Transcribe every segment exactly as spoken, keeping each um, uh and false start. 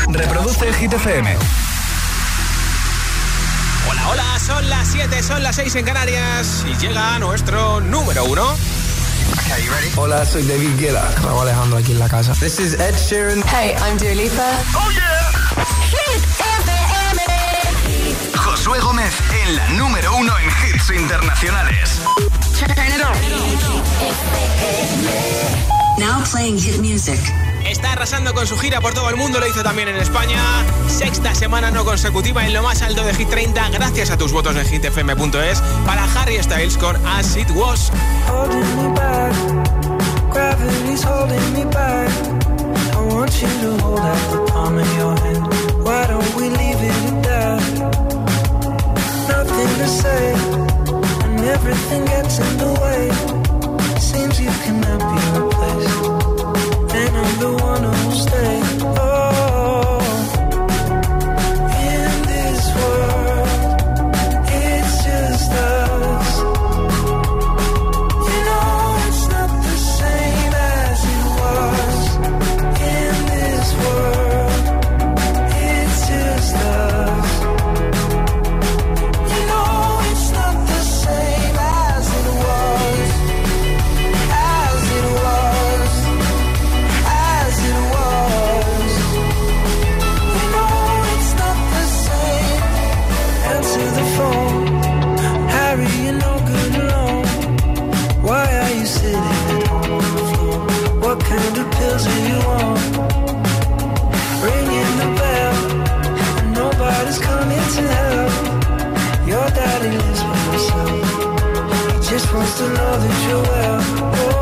Reproduce Hit F M. Hola, hola, son las siete, son las seis en Canarias y llega nuestro número uno. Okay, you ready? Hola, soy David Guetta. Raúl Alejandro aquí en la casa. This is Ed Sheeran. Hey, I'm Dua Lipa. ¡Oh, yeah! Hit F M. Josué Gómez en la número uno en hits internacionales. Turn it on. Now playing hit music. Está arrasando con su gira por todo el mundo, lo hizo también en España. Sexta semana no consecutiva en lo más alto de Hit treinta, gracias a tus votos en hit f m punto es para Harry Styles con As It Was. Holding me back, gravity's holding me back. I want you to hold out the palm of your hand. Why don't we leave it at that? Nothing to say, and everything gets in the way. Seems you cannot be replaced. And I'm the one who'll stay. Oh, in this world, it's just us. You know it's not the same as it was. In this world, it's just us. You know it's not the same as it was. As it was. As it was, you know it's not the same. Answer the phone, Harry, you're no good alone. Why are you sitting at home on the floor? What kind of pills are you on? Ringing the bell, and nobody's coming to help. Your daddy lives with himself. He just wants to know that you're well. Oh,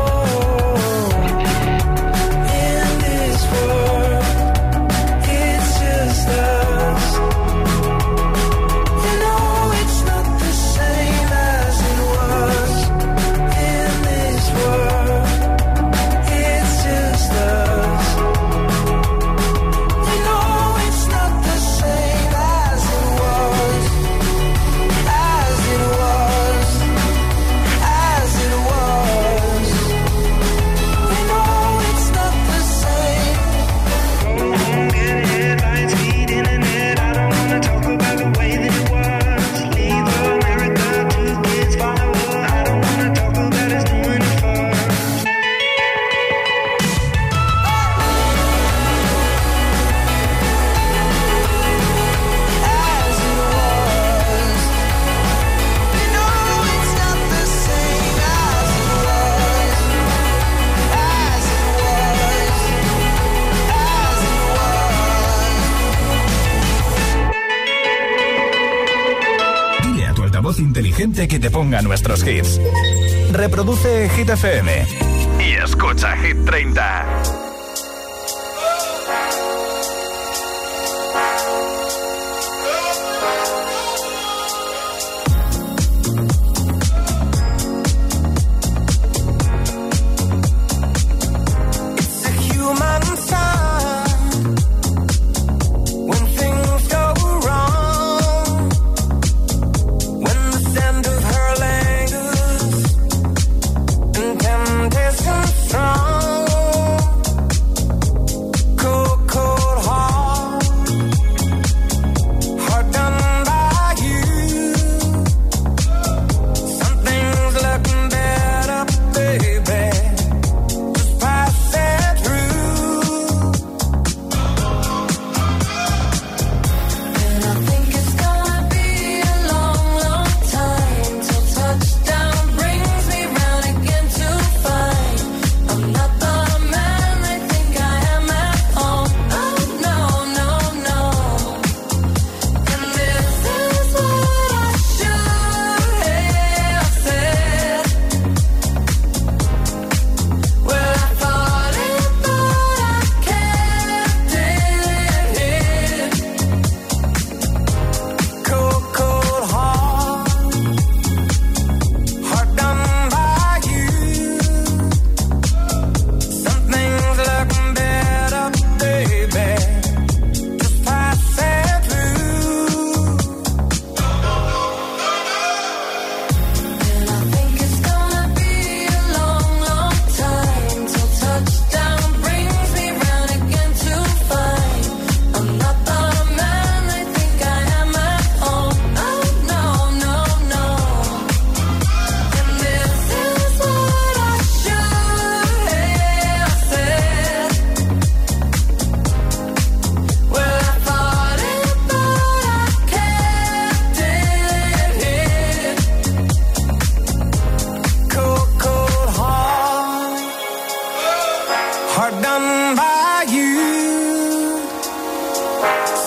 it's just us. You know it's not the same as it was. In this world, it's just us. You know it's not the same as it was. As it was. As it was. You know it's not the same. Get headlines, feed internet. I don't wanna talk about the way that it was. Leave America, two kids follow her. I don't wanna talk about us doing it first. As it was, you know it's not the same as it was. As it was. As it was. Dile a tu altavoz inteligente que te ponga nuestros hits. Reproduce Hit F M y escucha Hit treinta. It's a human sign when things go wrong, when the scent of her lingers and temptation strong.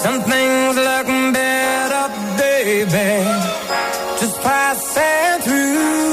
Some things look better, baby, just passing through.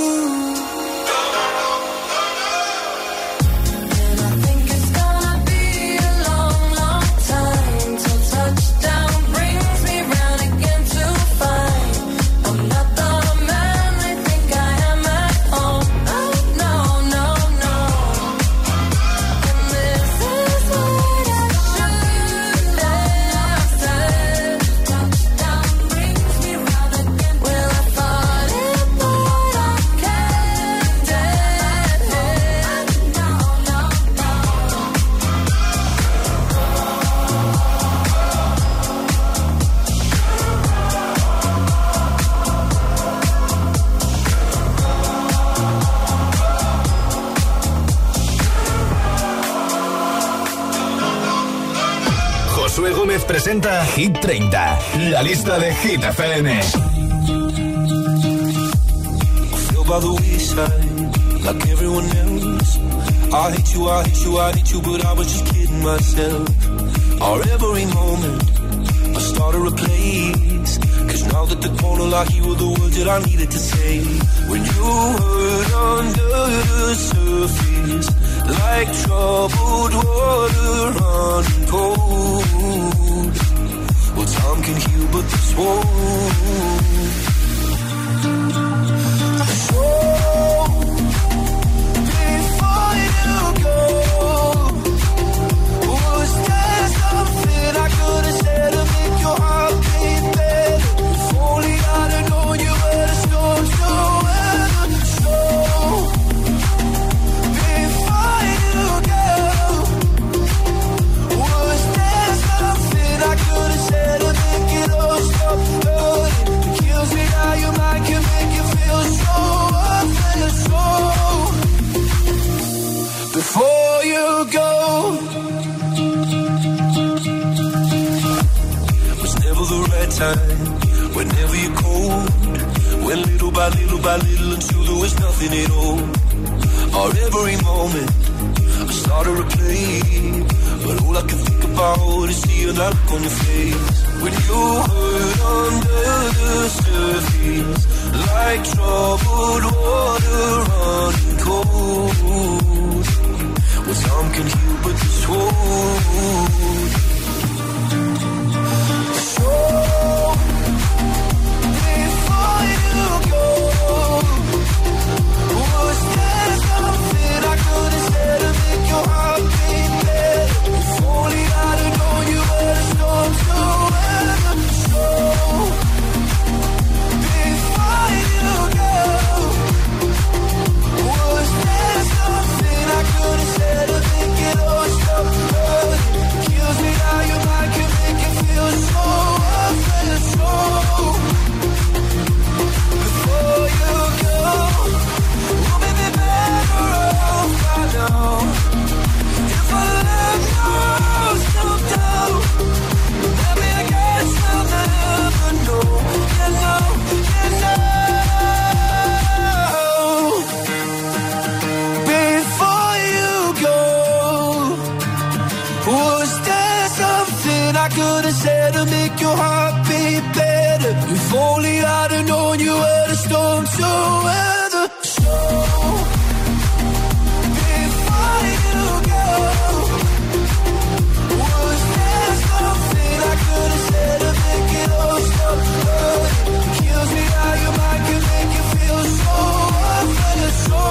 Presenta Hit treinta, la lista de Hit F M. By the wayside, like everyone else. I hate you, I hate you, I hate you, but I was just kidding myself. Or every moment, I started a place. Cause now that the corner lock, you were the words that I needed to say. When you hurt under the surface, like troubled water running cold. Well, time can heal, but this won't. So, before you go, was there something I could have said to make your heart beat better? If only I'd have known you were the storm to weather. So, before you go, was there something I could have said to make it all stop hurting? It kills me how your mind can make you feel so worthless. So, before you go, was never the right time, whenever you're cold. When little by little by little until there was nothing at all. Or every moment I started to play, but all I can think about is seeing that look on your face. When you hurt under the surface, like troubled water running cold. Well, some can heal, but this won't. So, before you go, was there something I could have said to make your heart beat better? If only I'd have known you were the storm to weather. So, before you go, was there something I could have said to make it all stop hurting? Kills me how your mind can make you feel so worthless. So, before you go, we'll be better off by now. If I let myself down, maybe I guess I'll never know. You know, you know. Before you go, was there something I could have said to make your heart beat better? If only I'd have known you were the storm to weather. So, before you go, was there something I could have said to make it all stop hurting? Kills me how your mind can make you feel so worthless. So,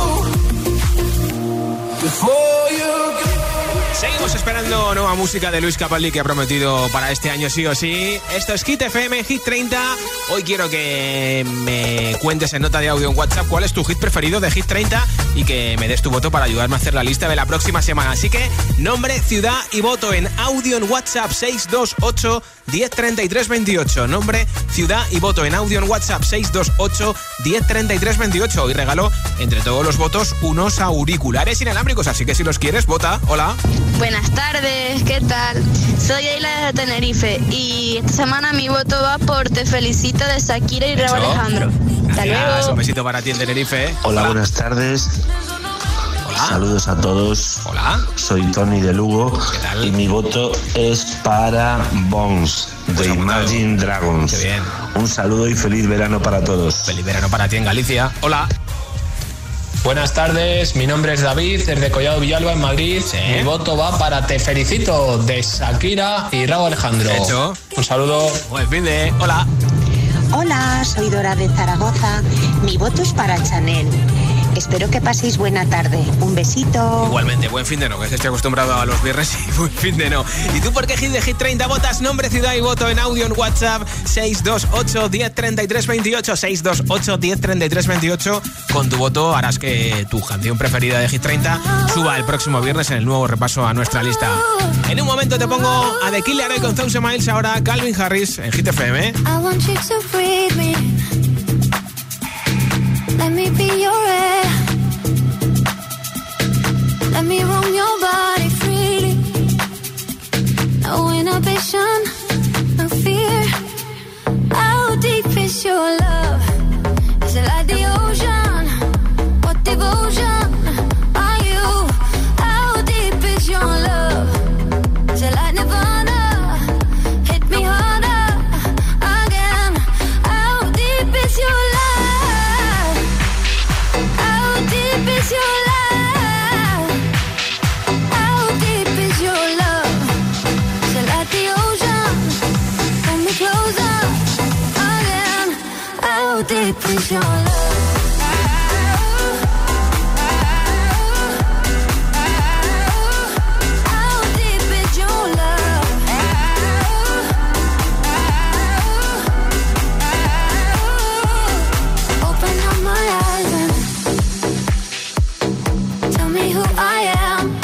before you go. Seguimos esperando nueva música de Luis Capaldi, que ha prometido para este año sí o sí. Esto es Hit F M, Hit treinta. Hoy quiero que me cuentes en nota de audio en WhatsApp cuál es tu hit preferido de Hit treinta y que me des tu voto para ayudarme a hacer la lista de la próxima semana. Así que nombre, ciudad y voto en audio en WhatsApp seis dos ocho, diez, treinta y tres, veintiocho. Nombre, ciudad y voto en audio en WhatsApp seis dos ocho, diez, treinta y tres, veintiocho. Y regalo entre todos los votos unos auriculares inalámbricos, así que si los quieres, vota. Hola. Buenas tardes, ¿qué tal? Soy Ayla de Tenerife y esta semana mi voto va por Te Felicito de Shakira y Rauw Alejandro. Hasta Gracias, luego. un besito para ti en Tenerife. Hola, Hola, buenas tardes. Hola. Saludos a todos. Hola. Soy Tony de Lugo. ¿Qué tal? Y mi voto es para Bones, Pues de apuntado. Imagine Dragons. Qué bien. Un saludo y feliz verano para todos. Feliz verano para ti en Galicia. Hola. Buenas tardes, mi nombre es David, desde Collado Villalba, en Madrid. Sí. Mi voto va para Te Felicito, de Shakira y Rauw Alejandro. Hecho. Un saludo. Buen fin de. Hola. Hola, soy Dora de Zaragoza. Mi voto es para Chanel. Espero que paséis buena tarde. Un besito. Igualmente, buen fin de no, que estoy acostumbrado a los viernes y buen fin de no. ¿Y tú por qué Hit de Hit treinta votas? Nombre, ciudad y voto en audio en WhatsApp seis dos ocho, uno cero, tres tres dos ocho, seis dos ocho, uno cero, tres tres dos ocho. Con tu voto harás que tu canción preferida de Hit treinta suba el próximo viernes en el nuevo repaso a nuestra lista. En un momento te pongo a The Killer Hoy con Thousand Miles, ahora Calvin Harris en Hit F M. I want you to breathe me. Let me be your air. Let me roam your body freely. No inhibition, no fear. How deep is your love? Is it like the ocean? What devotion are you? How deep is your love? Is it like Nirvana? Hit me harder again. How deep is your love? How deep is your love? How deep is your love? How deep is your love? Open up my eyes and tell me who I am.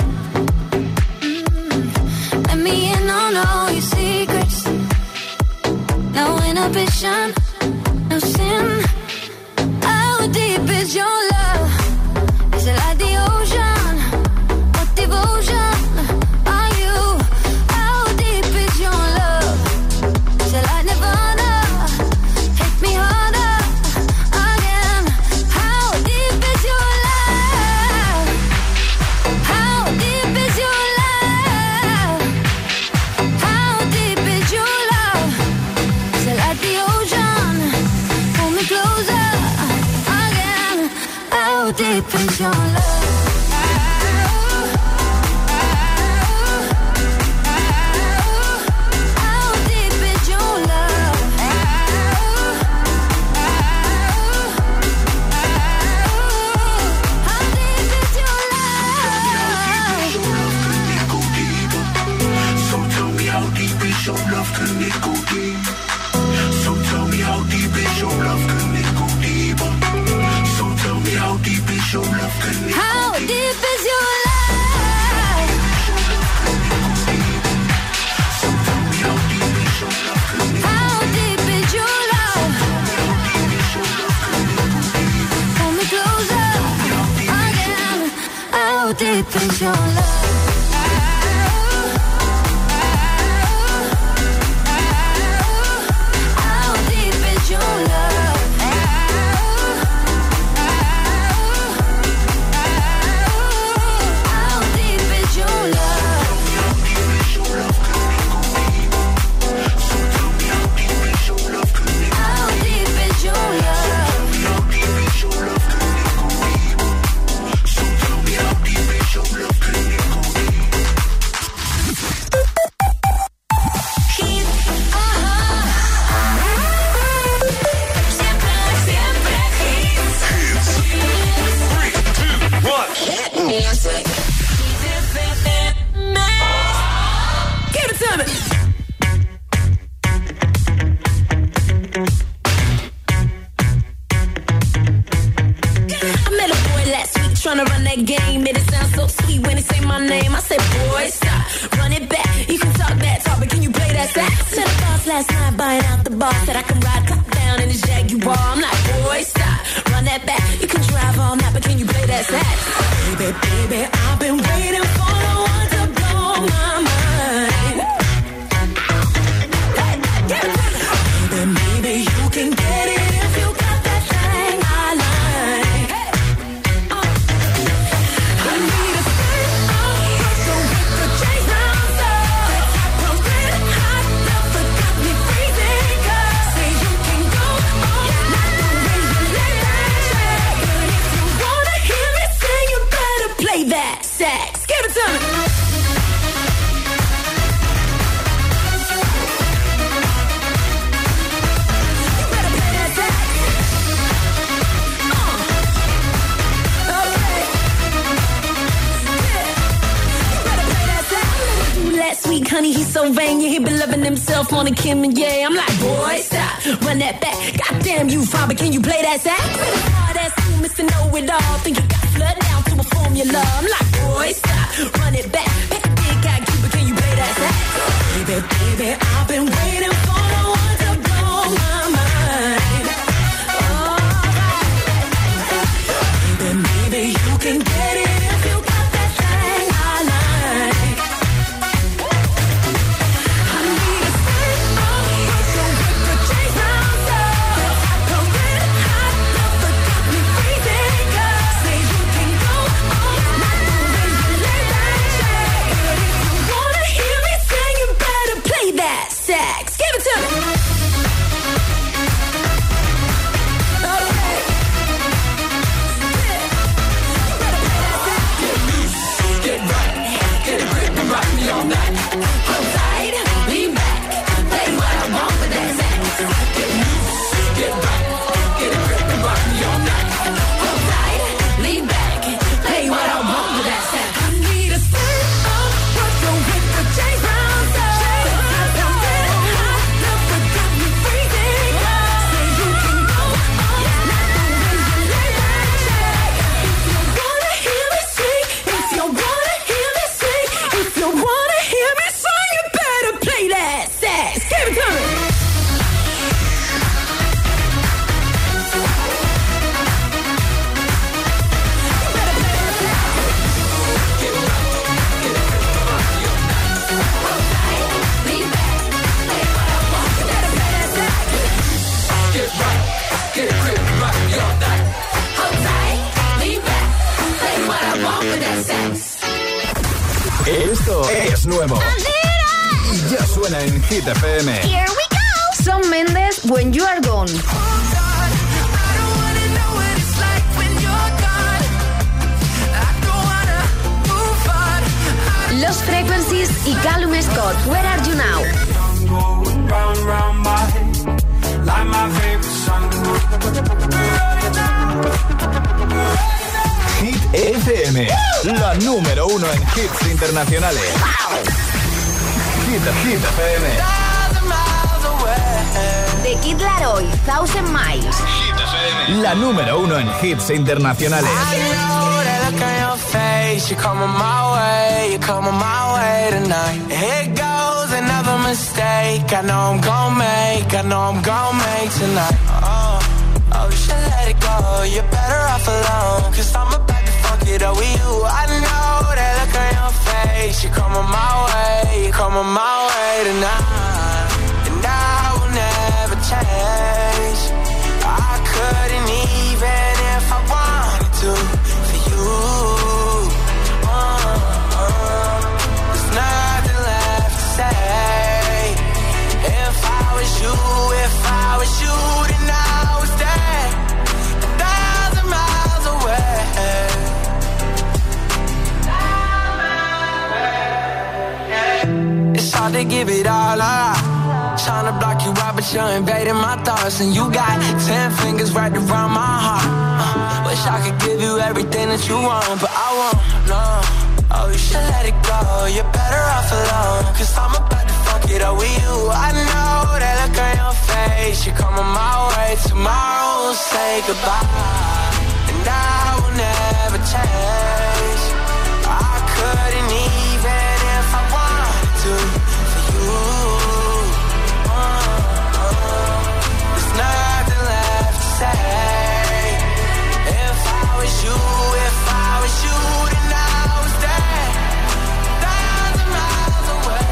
Mm. Let me in on all your secrets. No inhibition. No sin. How deep is your love? Is it like the ocean? What devotion are you? How deep is your love? Is it like Nirvana? Hit me harder again. How deep is your love? How deep is your love? How deep is your love? Is it like the ocean? Closer again. How deep is your love? How deep is your love? How deep is your love? So tell me how deep is your love? Can it go deep? So tell me how deep is your love? Can it go deeper? So tell me how deep is your love? Can it How deep is your love? So tell me how deep is your love? Can it How deep is your love? Pull me closer again. How deep is your love? How deep is your love? How deep is your love? How deep is your love? So tell me how deep is your love? Can it go deep? Hit, ajá. Siempre, siempre hits. Hit music. Give it to me. I met a boy last week tryna run that game. Made it sound so sweet when he say my name. I said, boy, stop, run it back. You can talk that talk, but can you play that sax? Said a boss last night buying out the bar. Said I can ride top down in his Jaguar. I'm like, boy, stop, run that back. You can drive all night, but can you play that sax? Baby, baby, I've been waiting for the one to blow my mind. Baby, maybe you can get it if you got that thing I like. I need Pennsylvania, he been loving himself on a Kim and yeah. I'm like, boy, stop, run that back. Goddamn you, fine, but can you play that sax? Hard ass you, Mister Know-It-All, think you got flood down to a formula. I'm like, boy, stop, run it back. Pick a big guy, but can you play that sax? Baby, baby, I've been waiting for the one to blow my mind. Oh, baby, maybe you can get it if you got that thing I like. I need a spin off, so with the chase round up. The red hot love that got me freezing. Say you can go all night the way you lay that shit. But if you wanna hear me sing, you better play that sax. Give it to me. All night, hold tight, lean back, play what I want with that sax. Get loose, get right, get a grip and rock me all night. Hold tight, lean back, play what I want with that sax. I need a spin up, work your with the chase round up. The red hot love that got me freezing. Say you can go all night the way you lay that shit. If you wanna hear me sing, if you wanna hear me sing, if you wanna Esto es nuevo y ya suena en Hit F M. Here we go. Shawn Mendes, When You Are Gone. Los Frequencies y Callum Scott, Where Are You Now? Hit F M, la número uno en hits internacionales. Hit, Hit F M. The Kid Laroi, Thousand Miles. Hit F M, la número uno en hits internacionales. You're coming my way, you're coming my way tonight. Here goes another mistake. I know I'm gon' make, I know I'm gon' make tonight. Oh, oh, you should let it go. You're better off alone, cause I'm about to fuck it up with you. I know that look on your face. You're coming my way, you're coming my way tonight. And I will never change. I couldn't even if I wanted to for you. You, if I was you, then I was there, a thousand miles away. It's hard to give it all up. Trying to block you out, but you're invading my thoughts. And you got ten fingers right around my heart. uh, Wish I could give you everything that you want, but I won't, no. Oh, you should let it go. You're better off alone, cause I'm about to fuck it up with you. I know that look on your face. You're coming my way. Tomorrow we'll say goodbye, and I will never change. I couldn't even if I wanted to for you. uh, uh, There's nothing left to say. If I was you, if I was you, then I was there, a thousand miles away.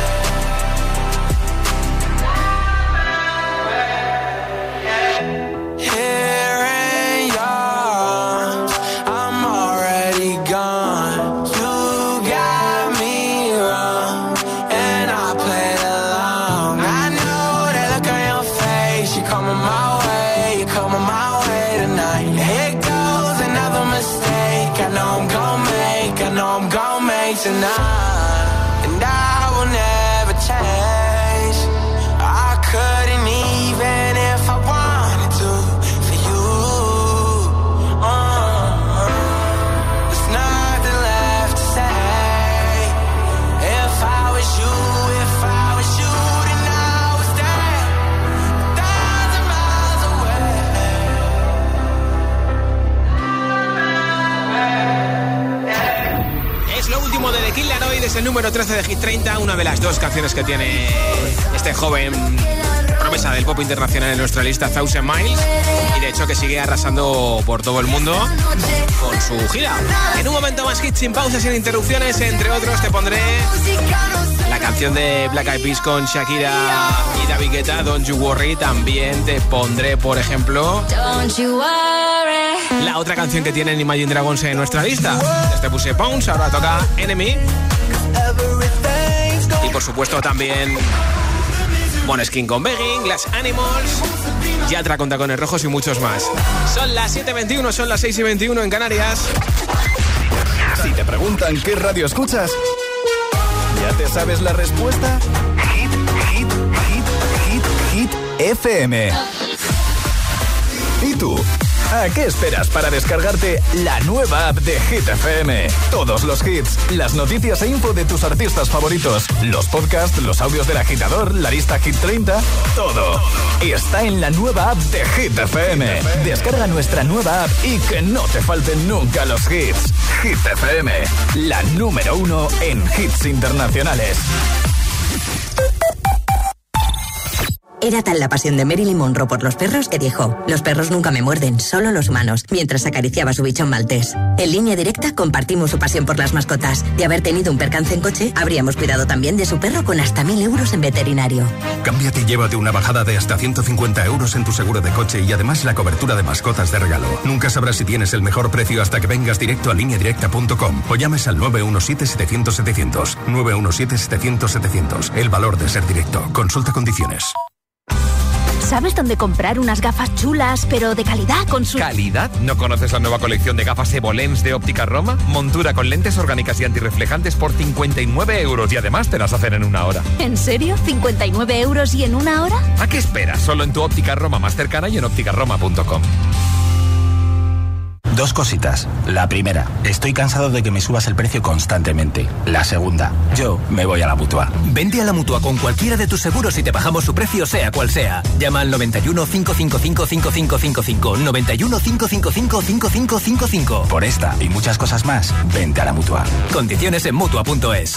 Here in your arms, I'm already gone. You got me wrong, and I played along. I know that look on your face. You're coming my way, you're coming my way tonight. Here goes another mistake. I know I'm gon' make, I know I'm gon' make tonight. And I will never change. I couldn't even if I wanted to for you. uh, uh, There's nothing left to say. If I was you, if I el número trece de Hit treinta, una de las dos canciones que tiene este joven promesa del pop internacional en nuestra lista, Thousand Miles, y de hecho que sigue arrasando por todo el mundo con su gira. En un momento más, hits sin pausas, sin interrupciones, entre otros te pondré la canción de Black Eyed Peas con Shakira y David Guetta, Don't You Worry. También te pondré, por ejemplo, la otra canción que tienen Imagine Dragons en nuestra lista. Desde puse Bounce, ahora toca Enemy. Y por supuesto también Måneskin con Begging, Glass Animals, Yatra con Tacones Rojos y muchos más. Son las siete y veintiuno, son las seis y veintiuno en Canarias. Si te preguntan qué radio escuchas, ¿ya te sabes la respuesta? Hit, hit, hit, hit, hit F M. ¿Y tú? ¿A qué esperas para descargarte la nueva app de Hit F M? Todos los hits, las noticias e info de tus artistas favoritos, los podcasts, los audios del agitador, la lista Hit treinta, todo. Está en la nueva app de Hit F M. Descarga nuestra nueva app y que no te falten nunca los hits. Hit F M, la número uno en hits internacionales. Era tal la pasión de Marilyn Monroe por los perros que dijo: los perros nunca me muerden, solo los humanos, mientras acariciaba su bichón maltés. En Línea Directa compartimos su pasión por las mascotas. De haber tenido un percance en coche, habríamos cuidado también de su perro con hasta mil euros en veterinario. Cámbiate y llévate una bajada de hasta ciento cincuenta euros en tu seguro de coche y además la cobertura de mascotas de regalo. Nunca sabrás si tienes el mejor precio hasta que vengas directo a línea directa punto com o llames al nueve uno siete, setecientos, setecientos. nueve uno siete, setecientos, setecientos. El valor de ser directo. Consulta condiciones. ¿Sabes dónde comprar unas gafas chulas, pero de calidad con su... ¿Calidad? ¿No conoces la nueva colección de gafas Evolens de Óptica Roma? Montura con lentes orgánicas y antirreflejantes por cincuenta y nueve euros y además te las hacen en una hora. ¿En serio? ¿cincuenta y nueve euros y en una hora? ¿A qué esperas? Solo en tu Óptica Roma más cercana y en óptica roma punto com. Dos cositas. La primera, estoy cansado de que me subas el precio constantemente. La segunda, yo me voy a la Mutua. Vente a la Mutua con cualquiera de tus seguros y te bajamos su precio sea cual sea. Llama al noventa y uno, cinco cinco cinco, cinco cinco cinco cinco, noventa y uno, cinco cinco cinco, cinco cinco cinco cinco. Por esta y muchas cosas más, vente a la Mutua. Condiciones en Mutua punto es.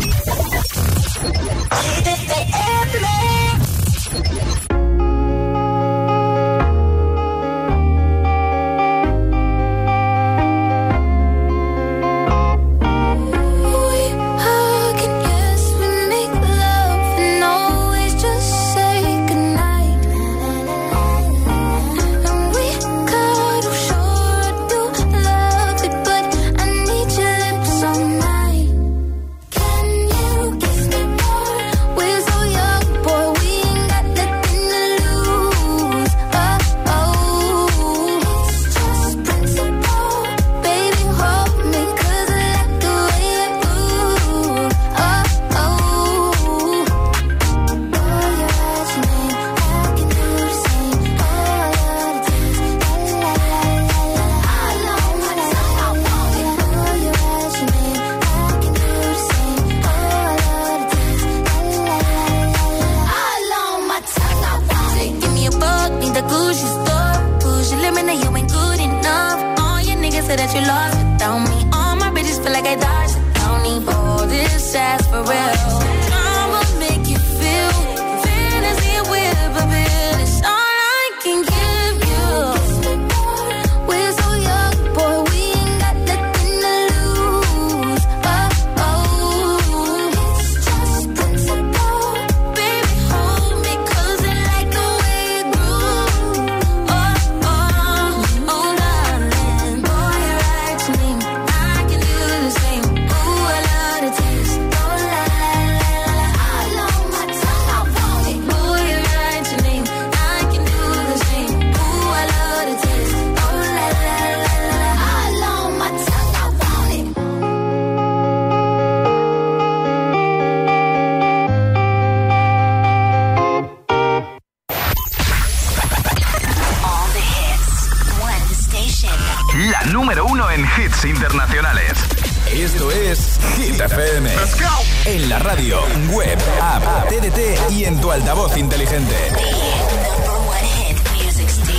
Internacionales. Esto es Hit F M. En la radio, web, app, T D T y en tu altavoz inteligente.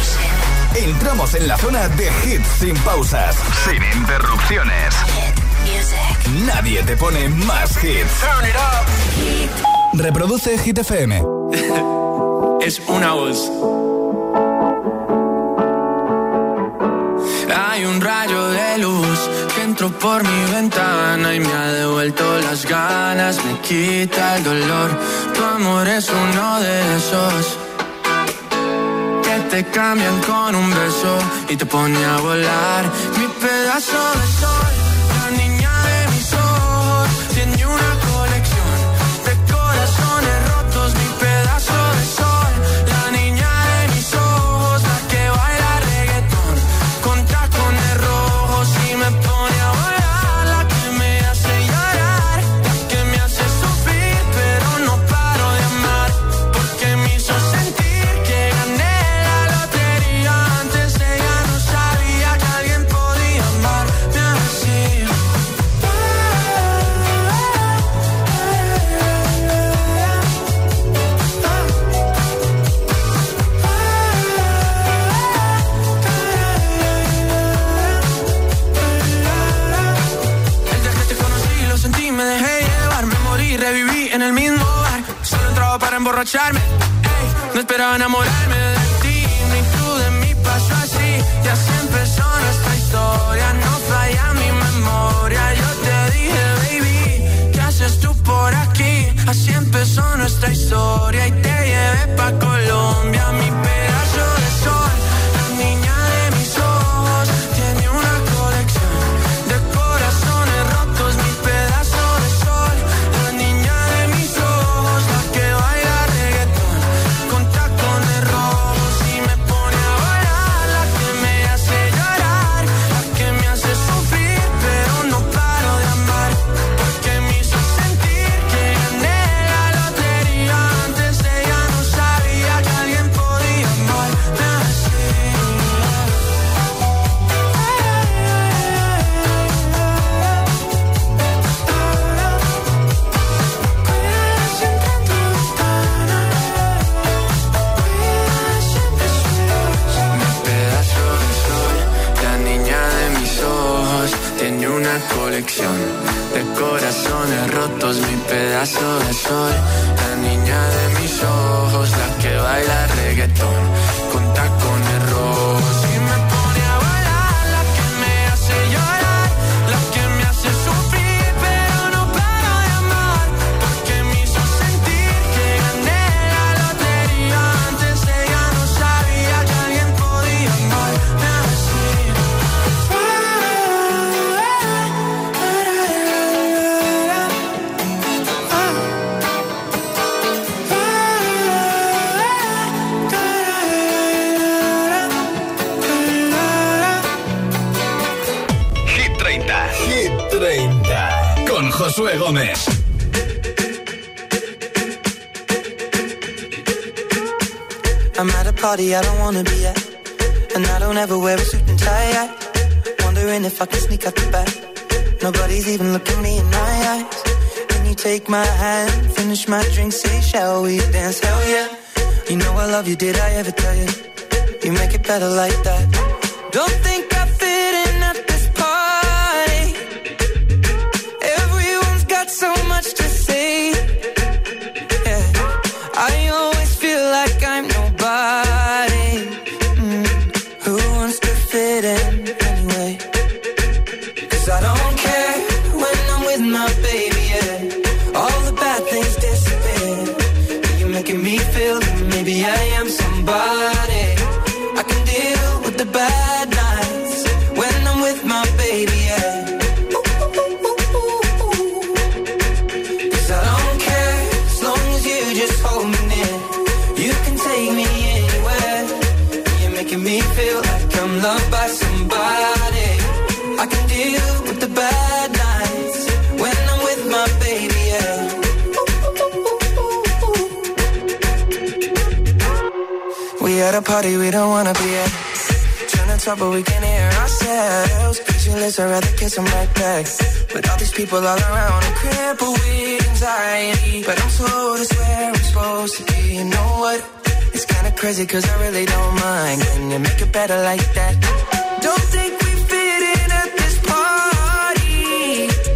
Entramos en la zona de hits sin pausas, sin interrupciones. music. Nadie te pone más hits. Turn it up. Reproduce Hit F M. Es una voz. Hay un rayo de luz que entró por mi ventana y me ha devuelto las ganas, me quita el dolor. Tu amor es uno de esos que te cambian con un beso y te pone a volar. Mi pedazo de sol, la niña de mis ojos, tiene una colección de corazones rotos. Mi pedazo de sol, la niña de mis ojos, la que baila reggaetón con tacones rojos y me pone a volar. La que me hace llorar, la que me hace sufrir, pero no paro de amar, porque me hizo sentir que gané la lotería. Antes ella no sabía que alguien podía amarme así. El día que te conocí lo sentí, me dejé llevar, me morí, reviví en el mismo bar. Solo entraba para emborracharme, ey, no esperaba enamorarme de ti, ni tú de mí pasó así. Y así empezó nuestra historia, no falla mi memoria. Yo te dije, baby, ¿qué haces tú por aquí? Así empezó nuestra historia y te llevé pa' Colombia. Mi pedazo de sol, la niña de mis ojos, tiene una colección de corazones rotos. Mi pedazo de sol, la niña de mis ojos, la que baila reggaetón con tacones rojos y me pone a volar. La que me hace llorar, la que me hace sufrir, pero no paro de amar, porque me hizo sentir que gané la lotería. Antes ella no sabía que alguien podía amarme así. Mi pedazo de sol, la niña de mis ojos, tiene una colección de corazones rotos. Mi pedazo de sol, la niña de mis ojos, la que baila reggaetón con tacones rojos y me pone a volar. La que me hace llorar, la que me hace sufrir, pero no paro de amar, porque me hizo sentir que gané la lotería. Antes ella no sabía que alguien podía amarme así. Hit treinta. Hit treinta. Con Josué Gómez. I'm at a party I don't wanna be at, and I don't ever wear a suit and tie. I wondering if I can sneak out the back. Nobody's even looking me in my eyes. Can you take my hand, finish my drink, say shall we dance? Hell yeah. You know I love you, did I ever tell you? You make it better like that. Don't think I fit in at this party. Everyone's got so much to say. Yeah. I always feel like I'm nobody. Mm. Who wants to fit in anyway? 'Cause I don't care when I'm with my baby, yeah. All the bad things disappear. You're making me feel that maybe I am somebody. I can deal with the bad nights when I'm with my baby, yeah. 'Cause I don't care as long as you just hold me near. You can take me anywhere. You're making me feel like I'm loved by somebody. I can deal with the bad nights when I'm with my baby, yeah. We at a party we don't wanna be at. Trying to talk but we can't hear ourselves. Pictureless, I'd rather kiss them right back. But all these people all around, I'm crippled with anxiety. But I'm told it's where I'm supposed to be. You know what? It's kinda crazy 'cause I really don't mind. Can you make it better like that? Don't think we fit in at this party.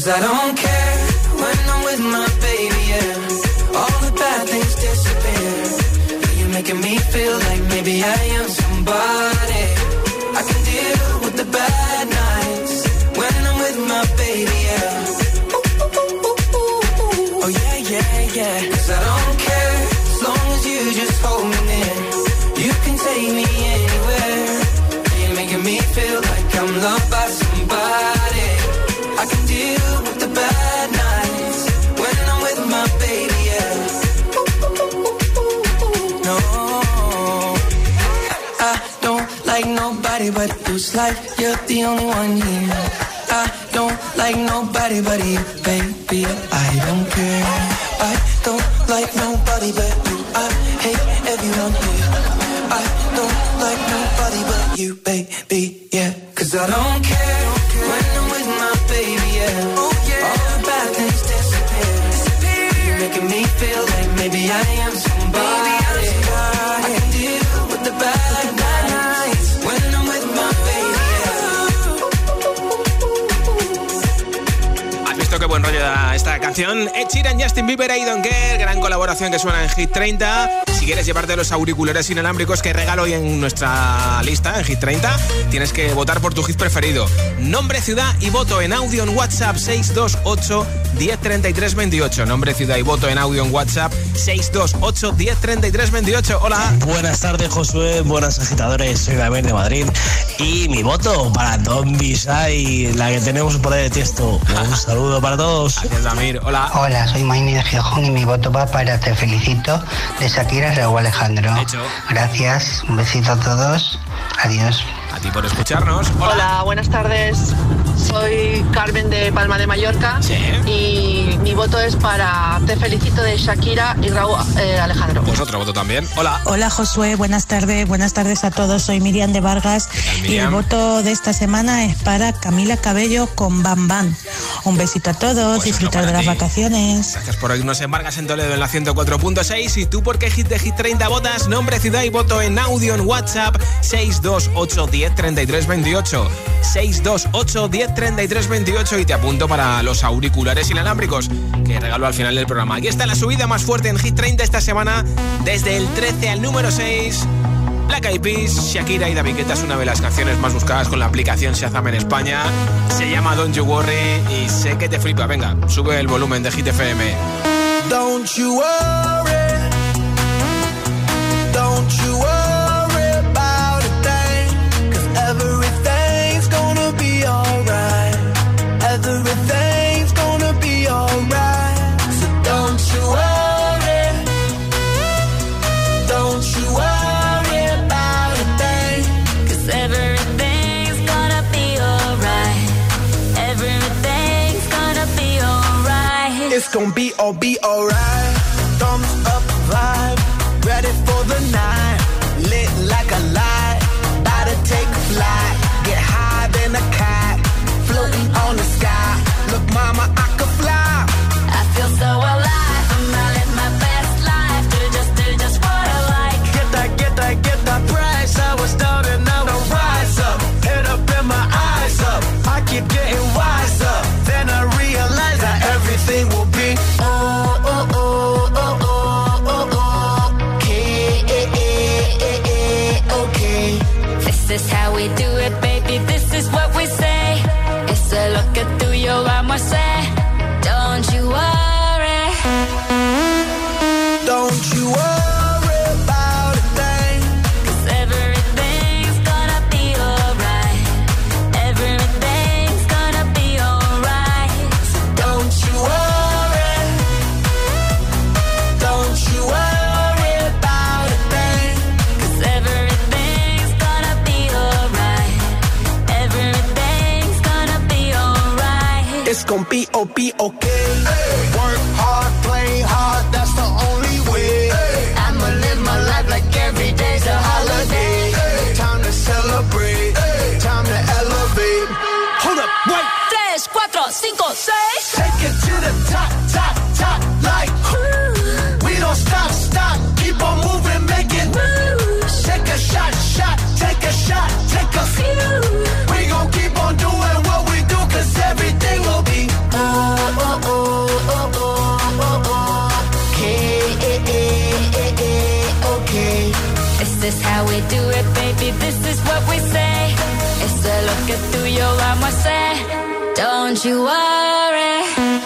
Cause I don't care when I'm with my baby, yeah. All the bad things disappear. You're making me feel like maybe I am somebody. I can deal with the bad nights when I'm with my baby, yeah. Oh yeah, yeah, yeah. Cause I don't care as long as you just hold me near. You can take me anywhere. You're making me feel like I'm loved by somebody. I can deal with the bad nights when I'm with my baby, yeah. No, I don't like nobody but you. It's like you're the only one here. I don't like nobody but you, baby. I don't care. I don't like nobody but you. I hate everyone here. I don't like nobody but you, baby, yeah. Cause I don't care when I'm with my baby, yeah. Oh, yeah. All the bad things disappear. disappear. You're making me feel like maybe I am somebody. Maybe I'm somebody. I can deal with the bad, the bad nights when I'm with my baby, yeah. ¿Has visto qué buen rollo da esta canción? Ed Sheeran, Justin Bieber, I Don't Care, gran colaboración que suena en Hit treinta. Si quieres llevarte los auriculares inalámbricos que regalo hoy en nuestra lista, en Hit treinta, tienes que votar por tu hit preferido. Nombre, ciudad y voto en audio en WhatsApp seis dos ocho, uno cero tres tres dos ocho. Nombre, ciudad y voto en audio en WhatsApp seis dos ocho, uno cero tres tres dos ocho. Hola. Buenas tardes, Josué. Buenas agitadores. Soy David de Madrid. Y mi voto para Don Bisay, la que tenemos por ahí de Tiesto. Un saludo para todos. Gracias, Damir. Hola. Hola, soy Maini de Gijón y mi voto va para Te Felicito de Shakira y Raúl Alejandro. Hecho. Gracias, un besito a todos. Adiós. A ti por escucharnos. Hola. Hola, buenas tardes. Soy Carmen de Palma de Mallorca. Sí. Y mi voto es para Te Felicito de Shakira y Raúl eh, Alejandro. Pues otro voto también. Hola. Hola, Josué. Buenas tardes. Buenas tardes a todos. Soy Miriam de Vargas. Miriam? Y el voto de esta semana es para Camila Cabello con Bam Bam. Un besito a todos. Pues disfrutar de las ti. vacaciones. Gracias por oírnos en Vargas en Toledo en la ciento cuatro punto seis. ¿Y tú por qué hit de Hit treinta votas? Nombre, ciudad y voto en audio en WhatsApp seis dos ocho, uno cero tres tres dos ocho. seis dos ocho, uno cero tres tres dos ocho. Y te apunto para los auriculares inalámbricos que regalo al final del programa. Aquí está la subida más fuerte en Hit treinta esta semana, desde el trece al número seis. Black Eyed Peas, Shakira y David Guetta es una de las canciones más buscadas con la aplicación Shazam en España. Se llama Don't You Worry y sé que te flipa. Venga, sube el volumen de Hit F M. Don't you worry, don't you worry about a thing, 'cause everything's gonna be alright, everything's gonna be alright, so don't you worry, don't you worry about a thing, 'cause everything's gonna be alright, everything's gonna be alright, it's gonna be all be alright, thumbs up vibe, ready for the night, lit like a light, about to take a flight, get high than a cat, floating on the sky, look mama I could fly, I feel so alive, I'm out in my best life, do just, do just what I like, get that, get that, get that price, I was down and now I rise up, head up and my eyes up, I keep getting wiser, then I realize that everything will be oh, oh, oh, oh, oh, oh, oh, okay, eh, eh, eh, eh, okay. This is how we do it, baby, this is what we say. It's a lo que tú y yo vamos a hacer. Don't you worry, don't you worry about a thing, 'cause everything's gonna be alright, everything's gonna be alright, so don't you worry, don't you worry about a thing, 'cause everything's gonna be alright, everything's gonna be alright. it's gonna be oh be okay, hey. Work hard, play hard, that's the only way, hey. I'ma live my life like every day's a holiday, hey. Time to celebrate, hey. Time to elevate, hold up, wait, Tres, cuatro, cinco, seis. take it to the top, top, top, like ooh. We don't stop, stop, keep on moving, make it moves. Take a shot, shot, take a shot, take a few. We gon' keep on doing what we do, 'cause everything will be alright. is how we do it, baby, this is what we say. It's a look at through your arm, I say, don't you worry.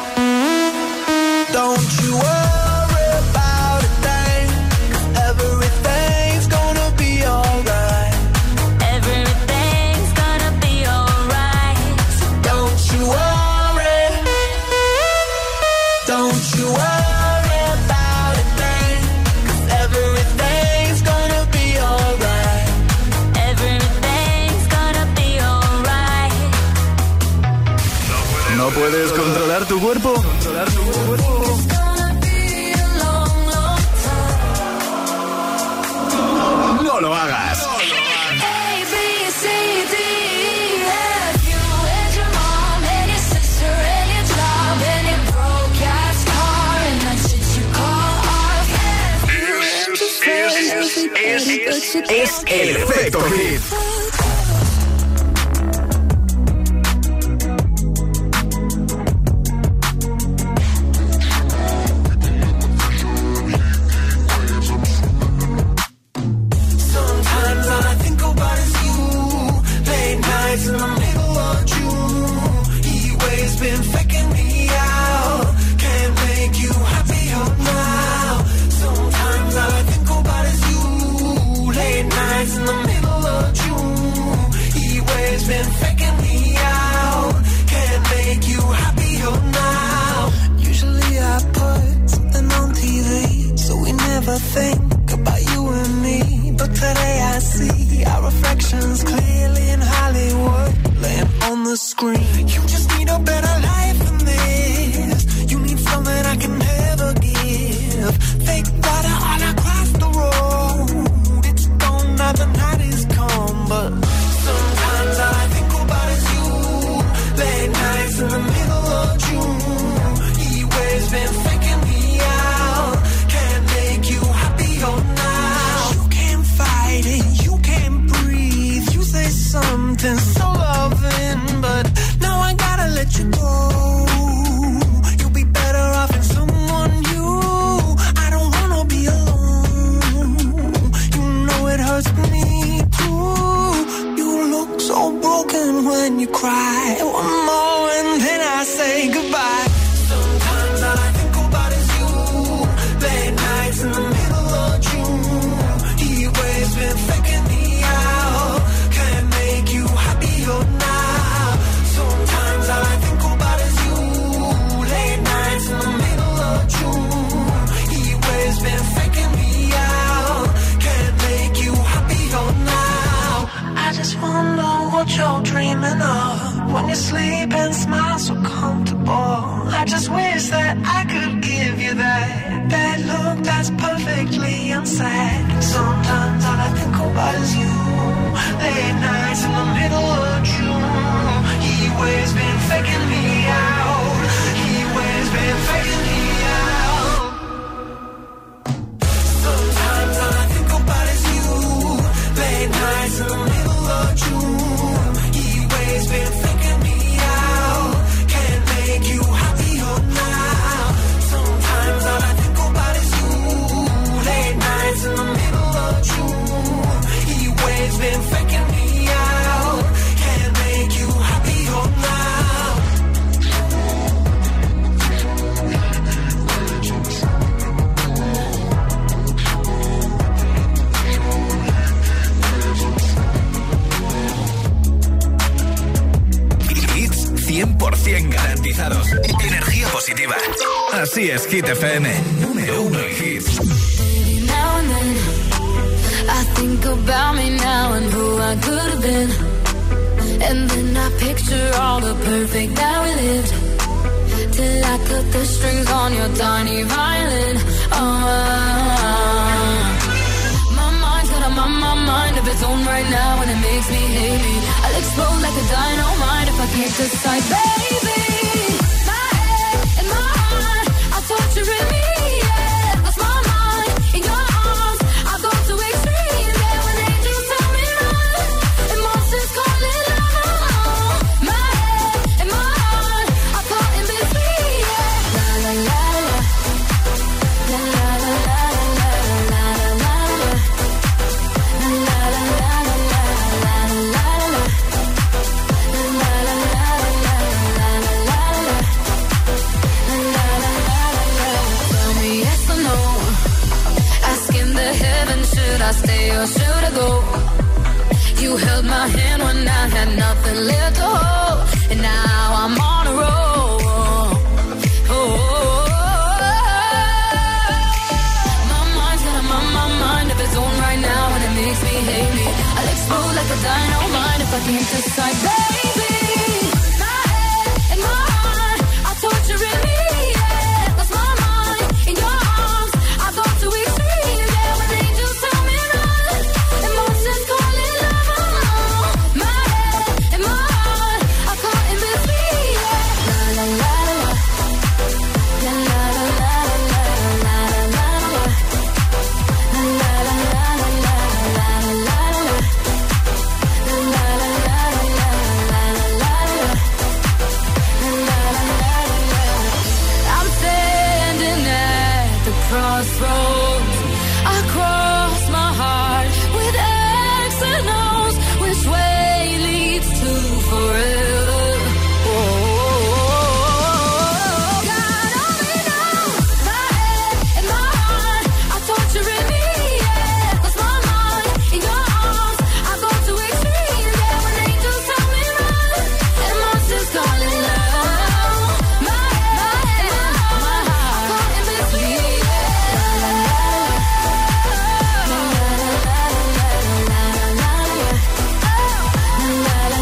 Don't you worry about a thing, 'cause everything's gonna be alright. Everything's gonna be alright. So don't you worry. Don't you worry about a thing, 'cause everything's gonna be alright. Everything's gonna be alright. ¿No puedes controlar tu cuerpo? Controlar tu cuerpo. No lo hagas. Es, es, es el efecto hit. Sometimes all I think about is you. Late nights in the middle of June. He always been faking me out. Can't make you happier now. Sometimes all I think about is you. Late nights in the middle of June. He always been faking me out. Can't make you happier now. Usually I put something on T V, so we never think about you and me. But today I see our reflections clearly in Hollywood, laying on the screen. You just need a better life than this. You need something I can never give. Fake water all across the road. It's gone now, the night is come. But sometimes all I think about is you. Late nights in the middle of June. He always been faking me out. Can't make you happier now. You can't fight it, you can't breathe. You say something so loving, but now I gotta let you go. You'll be better off in someone new. I don't wanna be alone. You know it hurts me too. You look so broken when you cry. One more and then I say goodbye. Sometimes all I think about is you. Late nights in the middle of June. He always been faking me out. Can't make you happier now. Sometimes all I think about is you. Late nights in the middle of June. He always been faking me out. Can't make you happier now. I just wonder what you're dreaming of when you sleep and smile so comfortable. I just wish that I could give you that that look that's perfectly unsaid. Sometimes all I think about is you. Late nights in the middle of June. He always been faking me out. He always been faking me out. Sometimes all I think about is you. Late nights in the middle of June. He always been faking me out. Can't make you happier now. Sometimes all I think about is you. Late nights in the middle of June. He always been faking me out. Can't make you happier now. Hits cien por ciento garantizados. Energía positiva. Así es, Hit F M. Número uno en hits. Now and then, I think about me now and who I could have been. And then I picture all the perfect that we lived. Till I cut the strings on your tiny violin. Oh, my mind's got a my, my mind of its own right now, and it makes me hate me. I'll explode like a dynamite if I can't decide, baby. My head and my heart are torturing me. Yeah, lost my mind in your arms. I go to extreme. Yeah, when angels tell me run, and monsters call it love. My head and my heart are caught in between. Yeah, la la la la, la la la la la la la la. should I stay or should I go? You held my hand when I had nothing left to hold, and now I'm on a roll. Oh, oh, oh. My mind's got a my, my mind of its own right now, and it makes me hate me. I'll explode like a dynamite if I can't decide, baby. My head and my heart are torturing me. Yeah, lost my mind in your arms. I go to extreme. Yeah, when angels tell me run, emotions calling love. My head and my heart are caught in between. Yeah, la la la la, la la la la la la la la, la la la la la la la la. I'm standing at the crossroads. I cross my heart with X and O's. Which way leads to forever? Oh, God only knows. My head and my heart are torturing me. Yeah, lost my mind in your arms. I go to extreme. Yeah, when angels tell me run, and monsters calling love. My head, my heart, I'm caught in between. La la la la, la la la la la la, la la la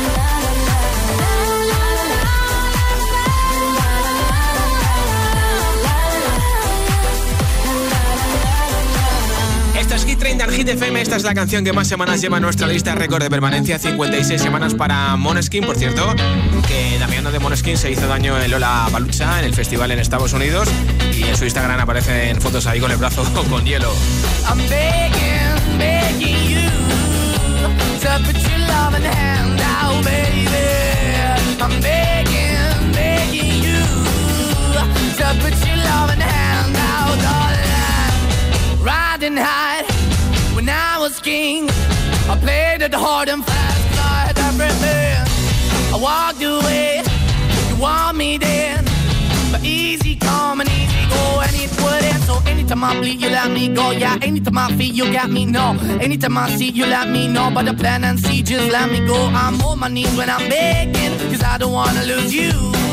Esto es Hit treinta en Hit F M. Esta es la canción que más semanas lleva en nuestra lista de récord de permanencia. cincuenta y seis semanas para Måneskin, por cierto, que Damiano de Måneskin se hizo daño en Lollapalooza, en el festival en Estados Unidos, y en su Instagram aparecen fotos ahí con el brazo con hielo. I'm begging, begging you to put your loving hand out, baby. I'm begging, begging you to put your loving hand out, darling. Riding high when I was king, I played it hard and fast like everything. I walked away, you want me then, but easy come and easy go, and it wouldn't. So anytime I bleed, you let me go. Yeah, anytime I feel, you got me, no. Anytime I see, you let me know. But the plan and see, just let me go. I'm on my knees when I'm begging, cause I don't wanna lose you.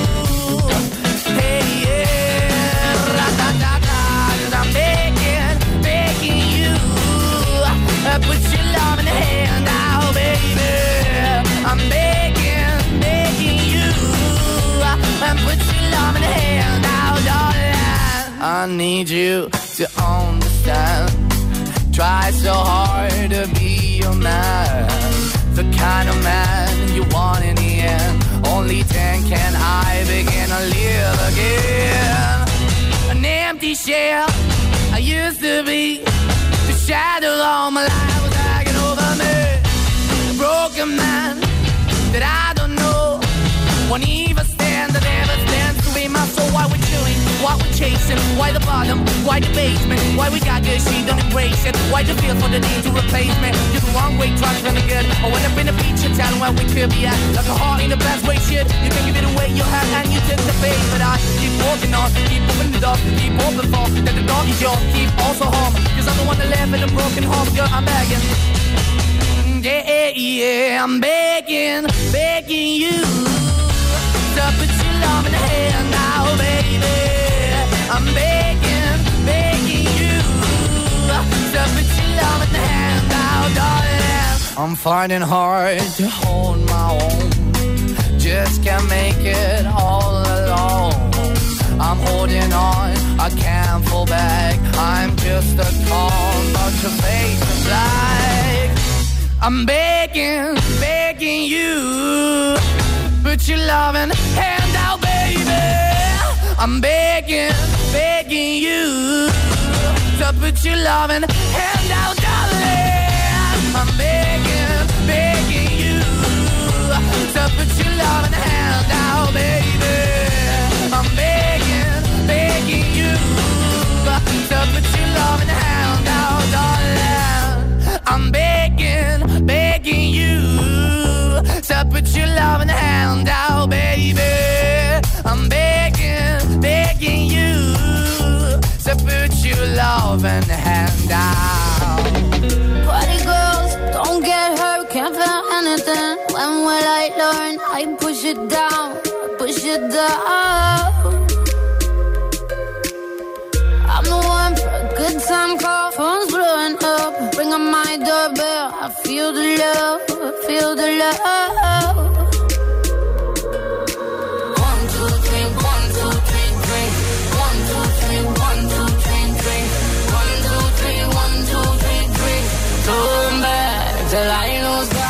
Hey, yeah, ra-da-da-da, cause I'm begging, begging you. Uh, put your love in the hand out, baby. I'm begging, begging you. Uh, put your love in the hand out, darling. I need you to understand. Try so hard to be your man, the kind of man you want in the end. Only then can I begin to live again. An empty shell I used to be, the shadow all my life was hanging over me. A broken man that I don't know won't even stand, that never stands to be my soul. Why we're chilling, why we're chasing, why the bottom, why the basement, why we got good, she don't embrace it. Why the feel for the need to replace me? You're the wrong way, trying to run the good. I went up in a feature town where we could be at, like a heart in the best way, shit. You can give it away, you have, and you took the bait. But I keep walking on, keep moving it up, keep open for that the dog is yours, keep also home. Cause I'm the one that live in a broken home, girl, I'm begging. Yeah, yeah, I'm begging, begging you to put your love in the hand now, baby. I'm begging, begging you to put your love in the hand now, darling. I'm finding hard to hold my own, just can't make it all alone. I'm holding on, I can't fall back. I'm just a call, but your face is black. I'm begging, begging you, put your loving hand out, baby. I'm begging, begging you to put your loving hand out, darling. I'm begging, begging you to put your loving hand out, baby. I'm begging, begging you to put your loving hand out, darling. I'm begging, begging you to put your loving hand out, baby. I'm begging, begging you to put your loving hand out. anything. When will I learn? I push it down, push it down. I'm the one for a good time call. Phone's blowing up, ring on my doorbell. I feel the love, I feel the love. One, two, three, one, two, three, three. One, two, three, one, two, three, three. One, two, three, one, two, three, three. Turn back till I lose God.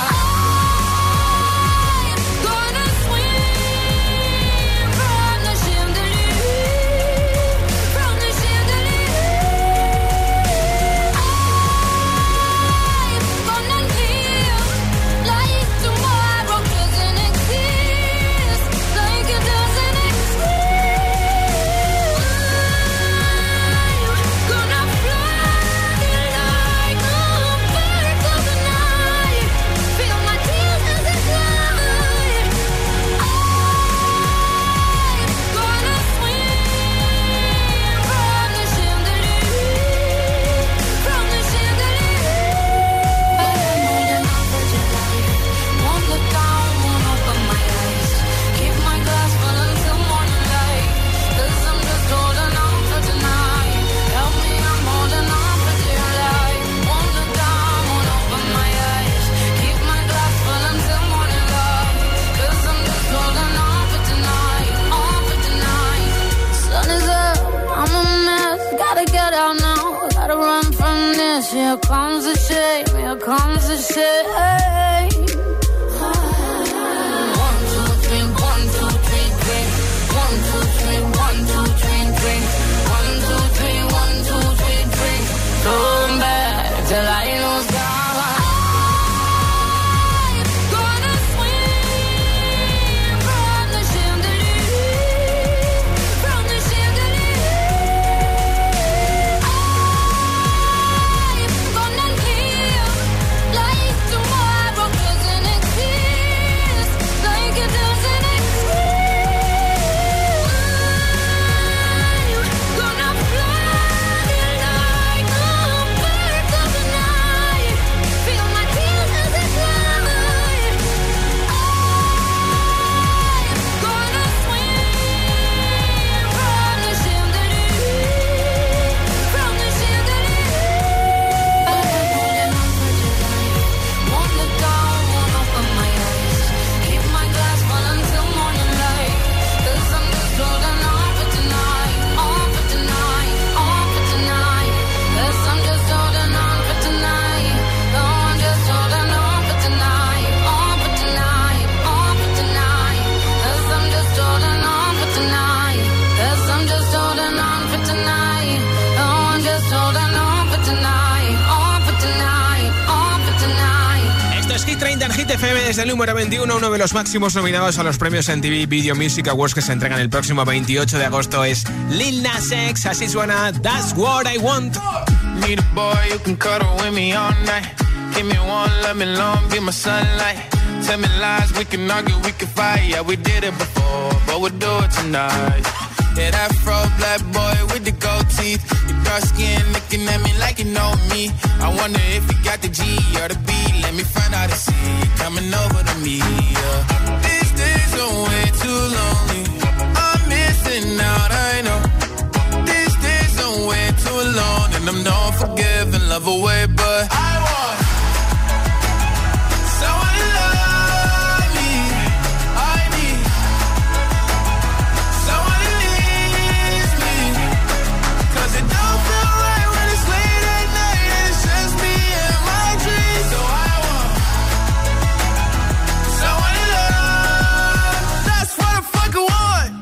Here comes the shame, here comes the shame. One, two, three, one, two, three, three. One, two, three, one, two, three, three. One, two, three, one, two, three, three. Turn back till I lose God. F M desde el número veintiuno, uno de los máximos nominados a los premios M T V Video Music Awards que se entregan el próximo veintiocho de agosto es Lil Nas X, así suena That's What I Want. Need a boy you can cuddle with me all night. Give me one, let me long, be my sunlight. Tell me lies, we can argue, we can fight. Yeah, we did it before, but we'll do it tonight. Yeah, that fro black boy with the gold teeth. Your dark skin looking at me like you know me. I wonder if you got the G or the B. Let me find out and see you coming over to me. Yeah. These days are way too lonely. I'm missing out, I know. These days are way too alone, and I'm not forgiving, love away, but I want someone to love me. I need someone to leave me, 'cause it don't feel right when it's late at night and it's just me and my dreams. So I want someone to love. That's what I fucking want.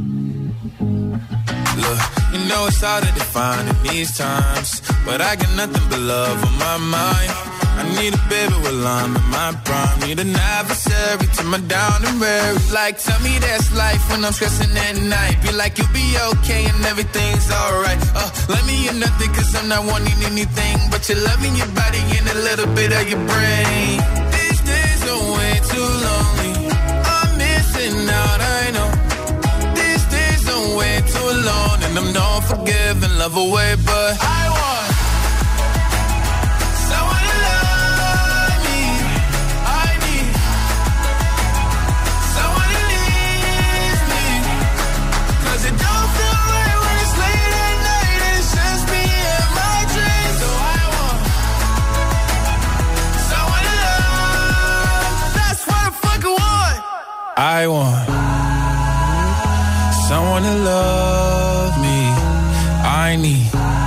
Look, you know it's hard to define in these times, but I got nothing but love on my mind. I need a baby while I'm in my prime. Need an adversary to my down and weary. Like, tell me that's life when I'm stressing at night. Be like, you'll be okay and everything's alright. Uh, let me in nothing 'cause I'm not wanting anything but your loving your body and a little bit of your brain. These days are way too lonely. I'm missing out, I know. These days are way too alone, and I'm not forgiving, love away, but I want someone to love me. I I want someone to love me. I need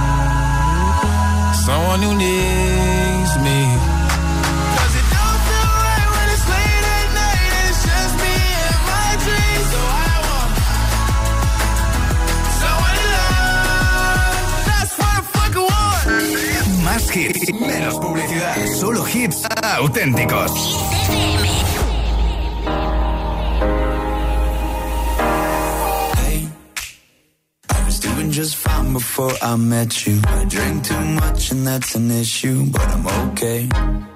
someone who needs me. Cause it don't feel right when it's late at night and it's just me and my dreams. So I want someone to love. That's what I fucking want. Más hits, menos publicidad. Solo hits auténticos. Just fine before I met you. I drink too much and that's an issue, but I'm okay.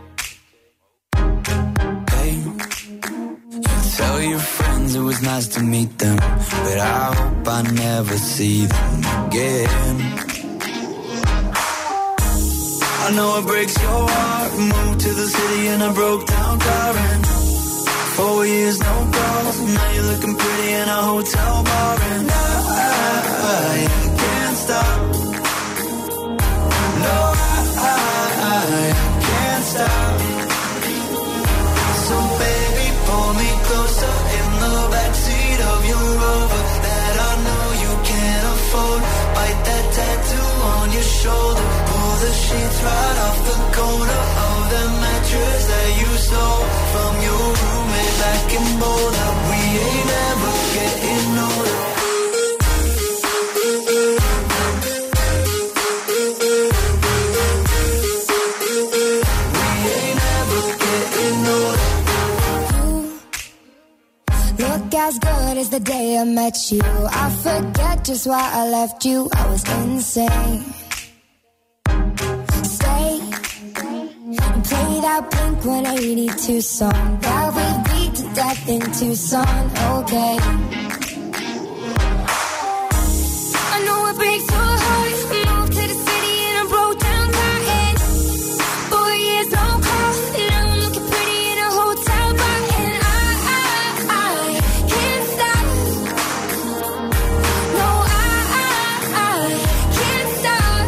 Hey, you tell your friends it was nice to meet them, but I hope I never see them again. I know it breaks your heart. Moved to the city in a broke down car and four years no calls. Now you're looking pretty in a hotel bar and I, I can't stop. No, I, I can't stop. So baby, pull me closer in the backseat of your Rover that I know you can't afford. Bite that tattoo on your shoulder. Pull the sheets right off the corner of the mattress that you stole from your roommate back in Boulder. We ain't never getting older. As good as the day I met you, I forget just why I left you. I was insane. Stay and play that Blink one eighty-two song that we beat to death in Tucson. Okay, I know it breaks your heart. Moved to the city and I broke down crying. Four years no call, now I'm looking pretty in a hotel bar. And I, I, I can't stop. No, I, I, I can't stop.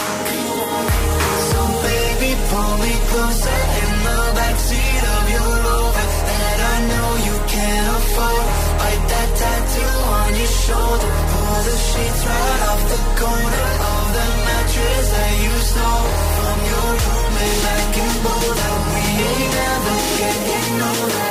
So baby, pull me closer in the backseat of your Rover that I know you can't afford. Bite that tattoo on your shoulder. Pull the sheets right off the corner of the mattress that you stole from your roommate back in Boulder. We ain't never getting older.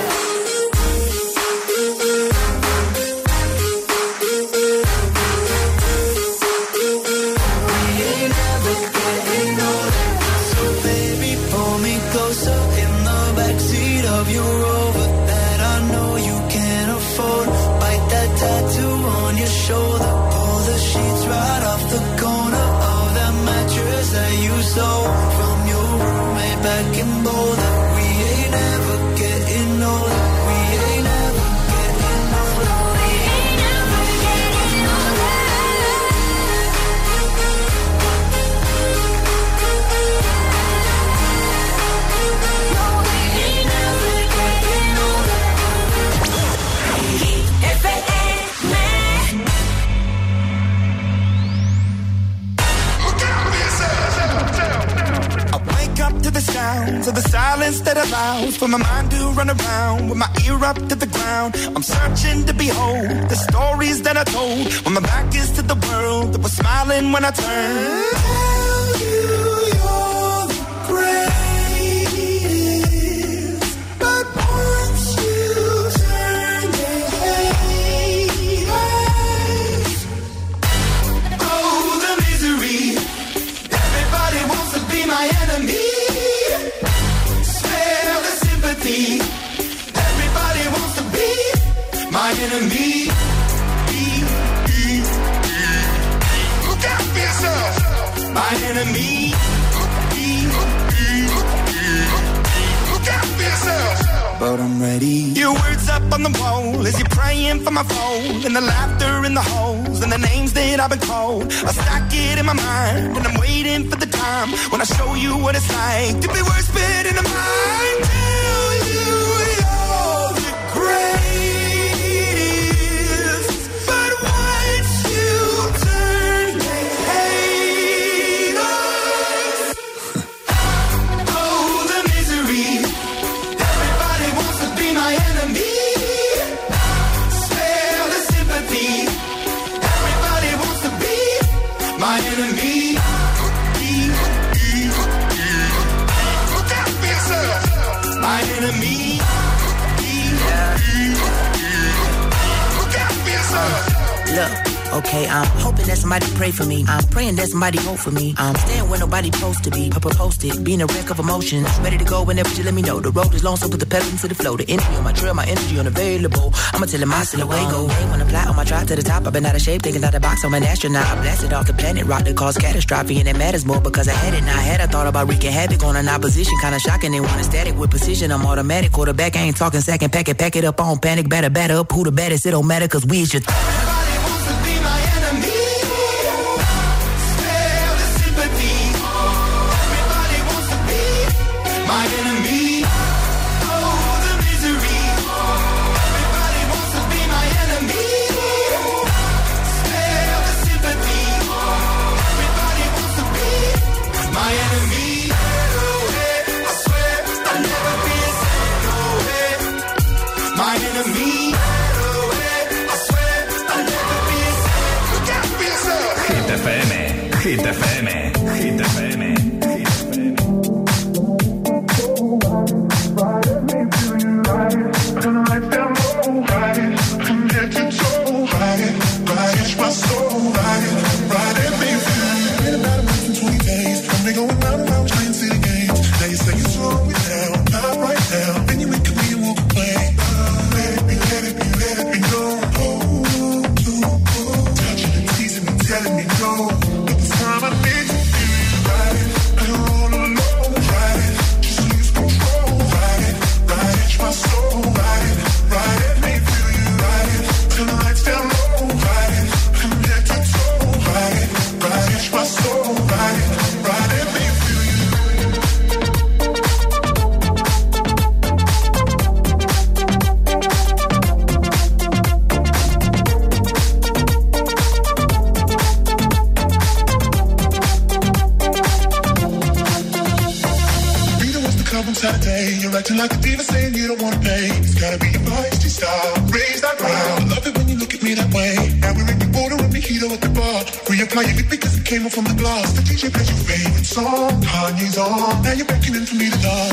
We ain't never getting older. So baby, pull me closer in the backseat of your Rover that I know you can't afford. Bite that tattoo on your shoulder. Pull the sheets right off the corner of that mattress that you stole from your roommate back in Boulder. We ain't never getting older. We ain't never getting older. We ain't never getting older. No, we ain't never getting older. F M. I wake up to the sounds of the silence that allows for my mind to run around with my ear up to the ground. I'm searching to behold the stories that I told when my back is to the world that was smiling when I turned. Tell you you're the greatest, but once you turn, they hate us. Oh, the misery. Everybody wants to be my enemy. Spare the sympathy. Everybody wants to be my enemy. Be, be, be. Look out for yourself. My enemy. Be, be, be. Look out for yourself. But I'm ready. Your words up on the wall as you're praying for my phone, and the laughter in the holes and the names that I've been called. I stack it in my mind and I'm waiting for the time when I show you what it's like to be worse fit in the mind. Tell you you're the greatest, but once you turn, they hate us. Oh, the misery. Everybody wants to be my enemy. Look, okay, I'm hoping that somebody pray for me. I'm praying that somebody hope for me. I'm staying where nobody's supposed to be. Papa posted, being a wreck of emotions. Ready to go whenever you let me know. The road is long, so put the pedal into the flow. The energy on my trail, my energy unavailable. I'ma tell him my silhouette go. Hey, when I fly on my drive to the top, I've been out of shape, thinking out the box. I'm an astronaut. I blasted off the planet, rock that caused catastrophe, and it matters more because I had it. Now I had I thought about wreaking havoc on an opposition, kinda shocking. They want a static with precision. I'm automatic, quarterback. I ain't talking second, pack it, pack it up on panic, batter, batter up. Who the baddest? It don't matter, cause we is your. My enemy, oh the misery. Everybody wants to be my enemy. Spare the sympathy. Everybody wants to be my enemy. I swear I'll never be a no way. My enemy. I swear I'll never be a look out for yourself. Hit F M, Hit F M, Hit F M. Acting like a diva saying you don't wanna pay. It's gotta be your feisty style. Raise that ground. I love it when you look at me that way. Now we're in the border and mojito at the bar. Reapply your lip because it came off from the glass. The D J plays your favorite song. Kanye's on. Now you're beckoning for me to dance.